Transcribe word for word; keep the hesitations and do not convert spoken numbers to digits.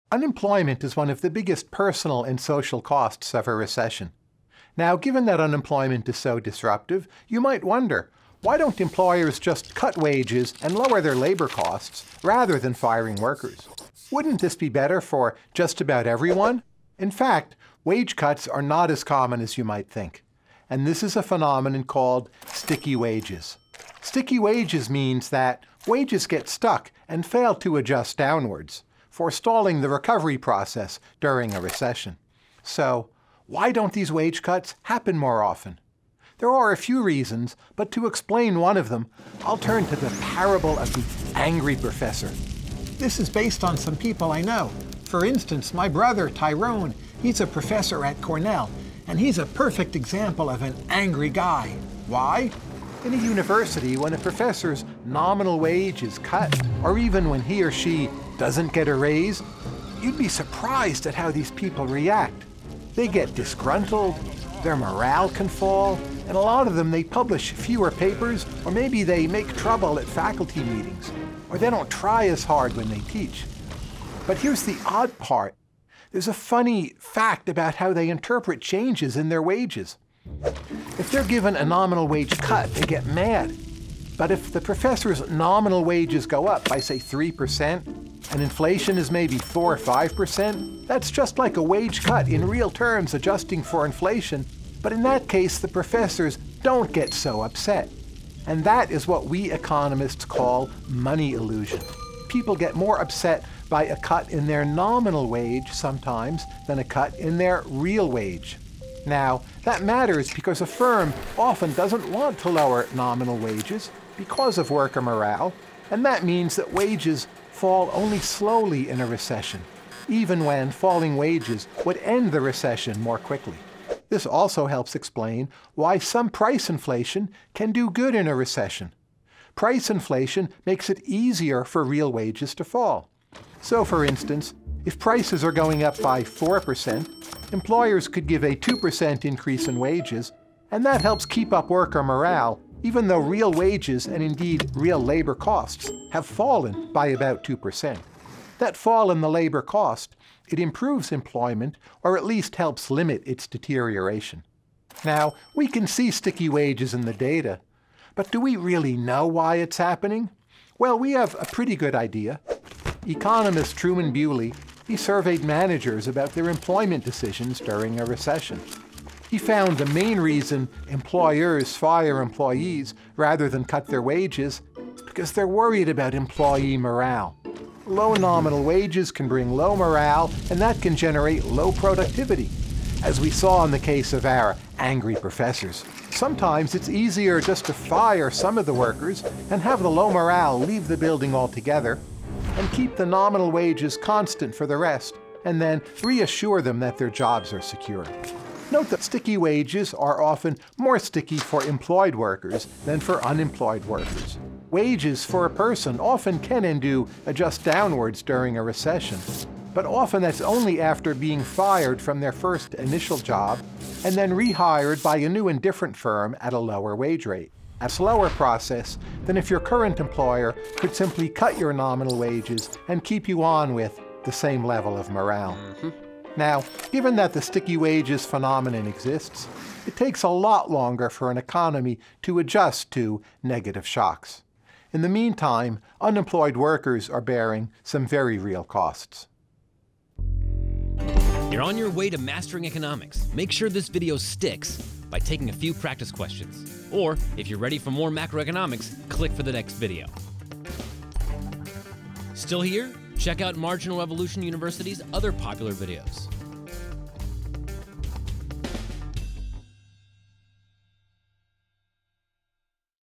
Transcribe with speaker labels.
Speaker 1: Unemployment is one of the biggest personal and social costs of a recession. Now, given that unemployment is so disruptive, you might wonder, why don't employers just cut wages and lower their labor costs rather than firing workers? Wouldn't this be better for just about everyone? In fact, wage cuts are not as common as you might think. And this is a phenomenon called sticky wages. Sticky wages means that wages get stuck and fail to adjust downwards, forestalling the recovery process during a recession. So, why don't these wage cuts happen more often? There are a few reasons, but to explain one of them, I'll turn to the parable of the angry professor. This is based on some people I know. For instance, my brother, Tyrone, he's a professor at Cornell, and he's a perfect example of an angry guy. Why? In a university, when a professor's nominal wage is cut, or even when he or she doesn't get a raise, you'd be surprised at how these people react. They get disgruntled, their morale can fall, and a lot of them, they publish fewer papers, or maybe they make trouble at faculty meetings, or they don't try as hard when they teach. But here's the odd part. There's a funny fact about how they interpret changes in their wages. If they're given a nominal wage cut, they get mad. But if the professor's nominal wages go up by, say, three percent, and inflation is maybe four or five percent, that's just like a wage cut in real terms adjusting for inflation. But in that case, the professors don't get so upset. And that is what we economists call money illusion. People get more upset by a cut in their nominal wage sometimes than a cut in their real wage. Now, that matters because a firm often doesn't want to lower nominal wages because of worker morale, and that means that wages fall only slowly in a recession, even when falling wages would end the recession more quickly. This also helps explain why some price inflation can do good in a recession. Price inflation makes it easier for real wages to fall. So, for instance, if prices are going up by four percent, employers could give a two percent increase in wages, and that helps keep up worker morale, even though real wages and indeed real labor costs have fallen by about two percent. That fall in the labor cost, it improves employment, or at least helps limit its deterioration. Now, we can see sticky wages in the data, but do we really know why it's happening? Well, we have a pretty good idea. Economist Truman Bewley, he surveyed managers about their employment decisions during a recession. He found the main reason employers fire employees rather than cut their wages is because they're worried about employee morale. Low nominal wages can bring low morale, and that can generate low productivity, as we saw in the case of our angry professors. Sometimes it's easier just to fire some of the workers and have the low morale leave the building altogether, and keep the nominal wages constant for the rest, and then reassure them that their jobs are secure. Note that sticky wages are often more sticky for employed workers than for unemployed workers. Wages for a person often can and do adjust downwards during a recession, but often that's only after being fired from their first initial job and then rehired by a new and different firm at a lower wage rate. A slower process than if your current employer could simply cut your nominal wages and keep you on with the same level of morale. Mm-hmm. Now, given that the sticky wages phenomenon exists, it takes a lot longer for an economy to adjust to negative shocks. In the meantime, unemployed workers are bearing some very real costs.
Speaker 2: You're on your way to mastering economics. Make sure this video sticks by taking a few practice questions. Or, if you're ready for more macroeconomics, click for the next video. Still here? Check out Marginal Revolution University's other popular videos.